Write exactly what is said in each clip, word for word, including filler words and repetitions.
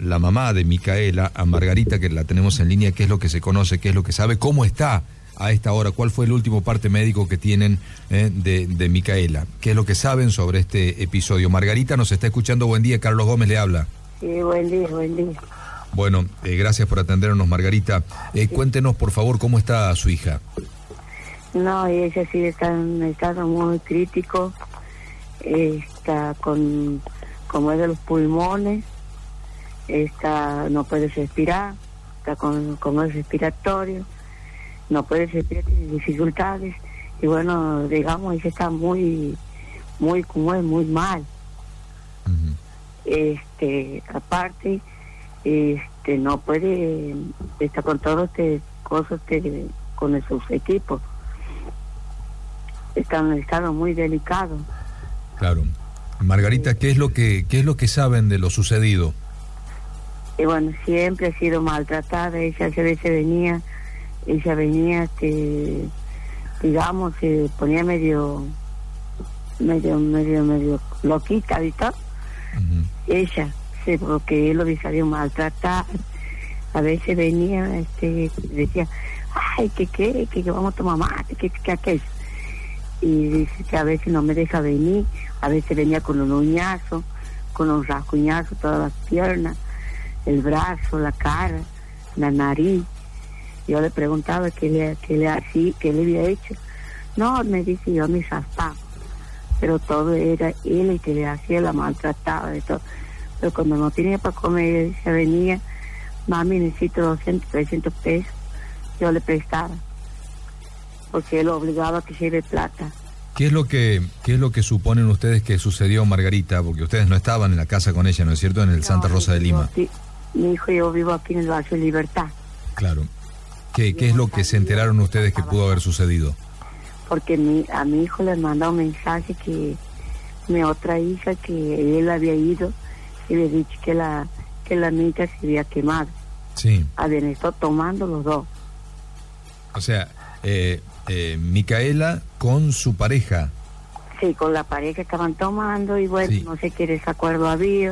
la mamá de Micaela, a Margarita, que la tenemos en línea, qué es lo que se conoce, qué es lo que sabe, cómo está a esta hora, cuál fue el último parte médico que tienen eh, de, de Micaela, qué es lo que saben sobre este episodio. Margarita nos está escuchando, buen día, Carlos Gómez le habla. Sí, buen día, buen día. Bueno, eh, gracias por atendernos, Margarita. Eh, sí. Cuéntenos, por favor, cómo está su hija. No, ella sí está en un estado muy crítico, eh, está con, como es de los pulmones, está, no puede respirar, está con, con el respiratorio, no puede respirar, tiene dificultades, y bueno, digamos, ella está muy, muy, como es, muy mal. Uh-huh. Este, aparte, este, no puede estar con todos este cosas este, con sus equipos. Está en un estado muy delicado. Claro. Margarita, ¿qué es lo que qué es lo que saben de lo sucedido? Y bueno, siempre ha sido maltratada. Ella a veces venía, ella venía, este, digamos, se ponía medio, medio, medio, medio loquita, ¿viste? Uh-huh. Ella, sí, porque él lo sabía maltratar. A veces venía, este, decía, ay, ¿qué qué? ¿Qué vamos a tomar mate? ¿Qué qué qué es? Y dice que a veces no me deja venir, a veces venía con un uñazo, con un rasguñazo, todas las piernas, el brazo, la cara, la nariz. Yo le preguntaba qué le, qué le hacía, qué le había hecho. No, me dice, yo me zaspaba, pero todo era él el que le hacía, la maltrataba de todo. Pero cuando no tenía para comer, ella venía, mami, necesito doscientos, trescientos pesos, yo le prestaba, porque él obligaba a que lleve plata. ¿Qué es lo que qué es lo que suponen ustedes que sucedió, Margarita? Porque ustedes no estaban en la casa con ella, ¿no es cierto? En el no, Santa Rosa de Lima. Sí, mi hijo y yo vivo aquí en el barrio Libertad. Claro. ¿Qué, qué es lo que se enteraron ustedes que pudo haber sucedido? Porque mi, a mi hijo le mandó un mensaje que mi otra hija, que él había ido y le había dicho que la, que la mica se había quemado. Sí. Habían estado tomando los dos. O sea, eh... Eh, Micaela con su pareja. Sí, con la pareja estaban tomando y bueno, sí. No sé qué desacuerdo había,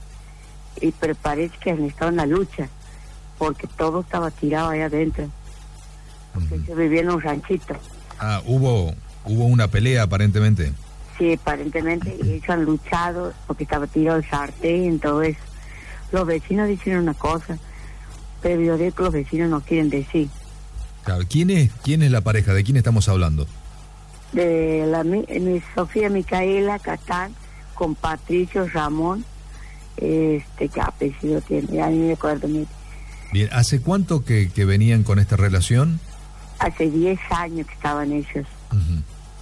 y pero parece que han estado en la lucha, porque todo estaba tirado allá adentro, porque uh-huh. Se vivía en un ranchito. Ah, hubo hubo una pelea aparentemente. Sí, aparentemente ellos han luchado porque estaba tirado el sartén, todo eso. Los vecinos dicen una cosa, pero yo digo que los vecinos no quieren decir. Claro. ¿Quién es, ¿Quién es la pareja? ¿De quién estamos hablando? De la mi, mi Sofía Micaela Catán con Patricio Ramón, este, ¿qué apellido tiene? Ya ni me acuerdo. Mire. Bien, ¿hace cuánto que, que venían con esta relación? Hace diez años que estaban ellos. Uh-huh.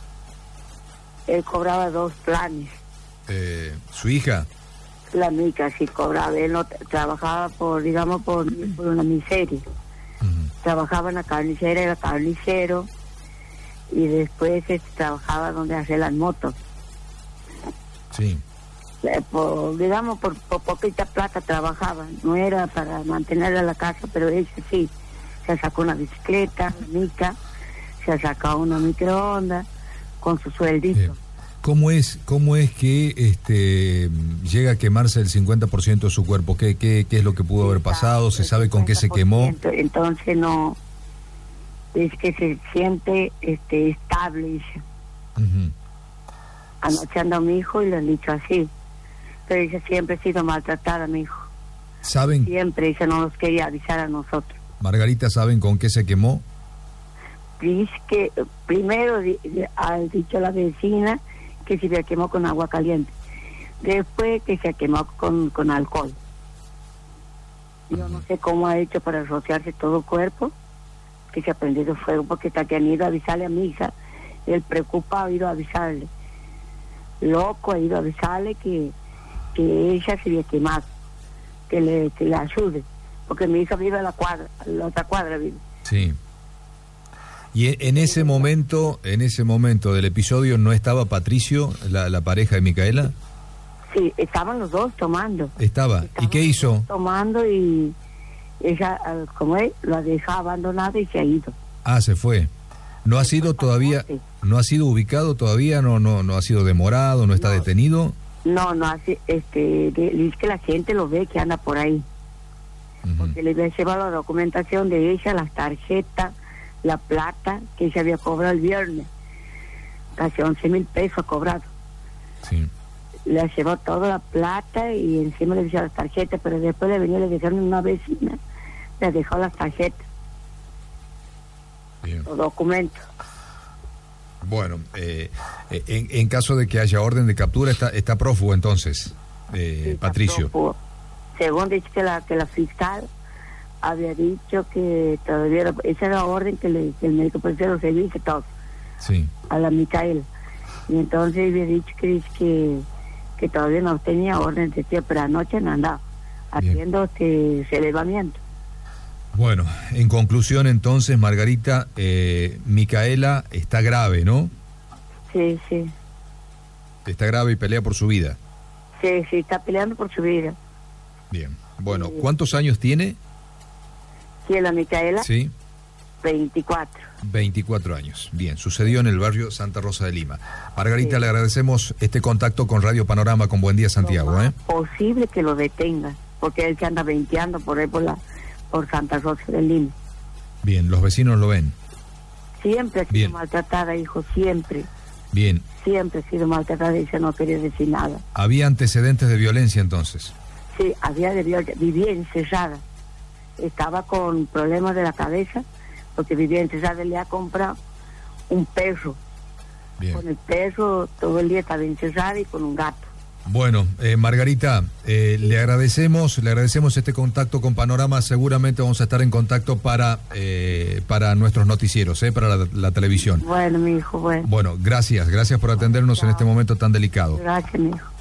Él cobraba dos planes. Eh, ¿Su hija? La mica sí cobraba, él no trabajaba por, digamos, por, por una miseria. Uh-huh. Trabajaba en la carnicera, era carnicero, y después este, trabajaba donde hacía las motos. Sí. Eh, por, digamos, por, por poquita plata trabajaba, no era para mantener a la casa, pero ella sí, se sacó una bicicleta, mica, se sacó una microondas con su sueldito. Bien. ¿Cómo es cómo es que este llega a quemarse el cincuenta por ciento de su cuerpo? ¿Qué, qué, qué es lo que pudo haber pasado? ¿Se sabe con qué se quemó? Entonces no, es que se siente este estable, dice. Uh-huh. Anoche anda mi hijo y le han dicho así, pero ella siempre ha sido maltratada, mi hijo. ¿Saben? Siempre, ella no nos quería avisar a nosotros. Margarita, ¿saben con qué se quemó? Dice que primero ha dicho la vecina que se quemó con agua caliente, después que se quemó con, con alcohol. Yo no sé cómo ha hecho para rociarse todo el cuerpo, que se ha prendido fuego, porque hasta que han ido a avisarle a mi hija, el preocupado ha ido a avisarle, loco ha ido a avisarle que, que ella se había quemado, que le, que le ayude, porque mi hija vive a la cuadra, a la otra cuadra vive. Sí. Y en ese momento, en ese momento del episodio, ¿no estaba Patricio, la, la pareja de Micaela? Sí, estaban los dos tomando. Estaba. Estaban ¿Y qué hizo? Tomando y ella, como él, la dejó abandonada y se ha ido. Ah, se fue. ¿No ha sido todavía, no ha sido ubicado todavía, no, no, no ha sido demorado, no está no, detenido? No, no hace, este, dice que la gente lo ve que anda por ahí. Uh-huh. Porque le había llevado la documentación de ella, las tarjetas, la plata que ella había cobrado el viernes. Casi once mil pesos cobrado. Sí. Le llevó toda la plata y encima le dejó las tarjetas, pero después le venía y le dejaron una vecina, le dejó las tarjetas. Bien. Los documentos. Bueno, eh, en, en caso de que haya orden de captura, está, está prófugo entonces, eh, Sí, Patricio. prófugo. Según dice que la que la fiscal había dicho que todavía era- esa era la orden que, le, que el médico prefiere los servicios todo Sí. a la Micaela, y entonces había dicho que dice que, que todavía no tenía orden de tío, pero anoche no andaba Bien. haciendo este relevamiento. Bueno, en conclusión entonces, Margarita, eh, Micaela está grave, ¿no? Sí, sí, Está grave y pelea por su vida. sí, sí, está peleando por su vida. Bien. Bueno, Sí. ¿cuántos años tiene? Sí, la Micaela, Sí. veinticuatro. veinticuatro años. Bien, sucedió en el barrio Santa Rosa de Lima. Margarita, Sí. le agradecemos este contacto con Radio Panorama, con Buen Día Santiago, Lo más ¿eh? posible que lo detengan, porque él se anda venteando por ahí por la por Santa Rosa de Lima. Bien, los vecinos lo ven. Siempre ha sido Bien. maltratada, hijo, siempre, Bien, siempre ha sido maltratada y ella no quería decir nada. había antecedentes de violencia entonces. Sí, había de violencia, vivía encerrada, estaba con problemas de la cabeza, porque vivía encerrada, le ha comprado un perro, Bien. con el perro todo el día estaba encerrada y con un gato. Bueno, eh, Margarita, eh, le agradecemos, le agradecemos este contacto con Panorama. Seguramente vamos a estar en contacto para eh, para nuestros noticieros, eh, para la, la televisión. Bueno, mi hijo, bueno, Bueno, gracias, gracias por atendernos en este momento tan delicado. gracias, mi hijo.